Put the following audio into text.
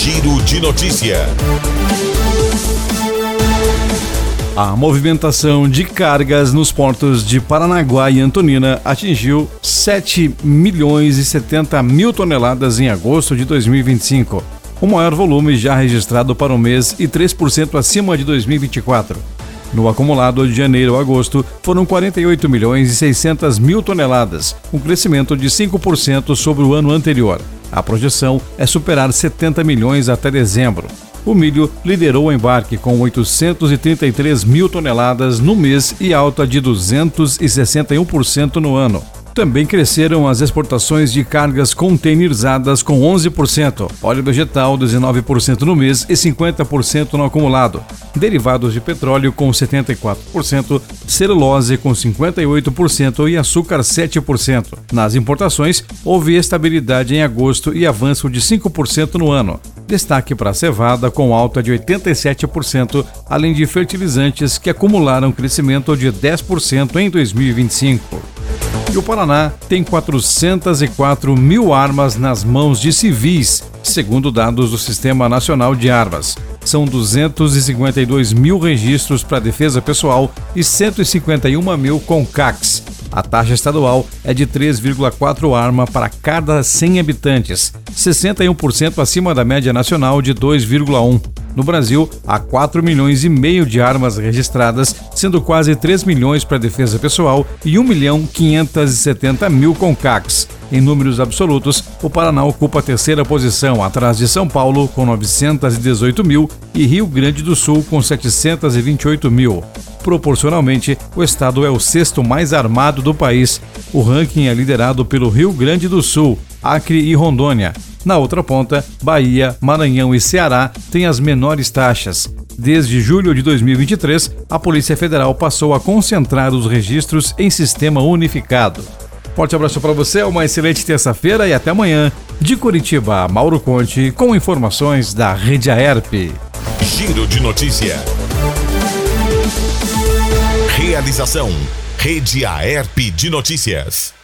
Giro de Notícia. A movimentação de cargas nos portos de Paranaguá e Antonina atingiu 7.070.000 toneladas em agosto de 2025, o maior volume já registrado para o mês e 3% acima de 2024. No acumulado de janeiro a agosto, foram 48.600.000 toneladas, um crescimento de 5% sobre o ano anterior. A projeção é superar 70 milhões até dezembro. O milho liderou o embarque com 833.000 toneladas no mês e alta de 261% no ano. Também cresceram as exportações de cargas containerizadas com 11%, óleo vegetal 19% no mês e 50% no acumulado, derivados de petróleo com 74%, celulose com 58% e açúcar 7%. Nas importações, houve estabilidade em agosto e avanço de 5% no ano. Destaque para a cevada com alta de 87%, além de fertilizantes que acumularam crescimento de 10% em 2025. E o Paraná tem 404.000 armas nas mãos de civis, segundo dados do Sistema Nacional de Armas. São 252.000 registros para defesa pessoal e 151.000 com CACs. A taxa estadual é de 3,4 armas para cada 100 habitantes, 61% acima da média nacional de 2,1. No Brasil, há 4,5 milhões de armas registradas, sendo quase 3 milhões para defesa pessoal e 1.570.000 com CACs. Em números absolutos, o Paraná ocupa a terceira posição, atrás de São Paulo, com 918.000, e Rio Grande do Sul, com 728.000. Proporcionalmente, o estado é o sexto mais armado do país. O ranking é liderado pelo Rio Grande do Sul, Acre e Rondônia. Na outra ponta, Bahia, Maranhão e Ceará têm as menores taxas. Desde julho de 2023, a Polícia Federal passou a concentrar os registros em sistema unificado. Forte abraço para você, uma excelente terça-feira e até amanhã. De Curitiba, Mauro Conte, com informações da Rede Aerp. Giro de Notícia. Realização: Rede Aerp de Notícias.